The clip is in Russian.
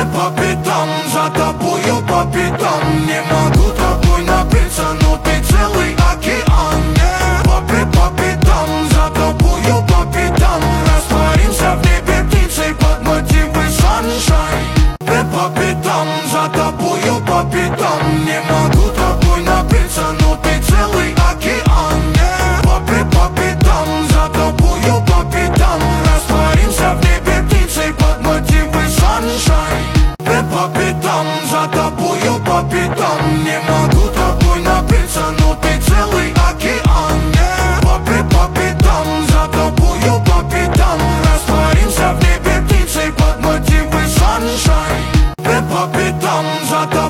по пятам, за тобою по пятам. Не могу тобой напиться, но ты целый океан. По пятам, за тобою по пятам. Растворимся в небе птицей под мотивы sunshine. По пятам, за тобою по пятам. Не могу тобой напиться, но ты целый океан. По пятам, за тобою по пятам. Растворимся в небе птицей под мотивы sunshine. По пятам, за тобою по пятам. Не могу тобой напиться, но ты целый океан. По пятам, за тобою по пятам. Растворимся в небе птицей под мотивы sunshine. По пятам, за тобою.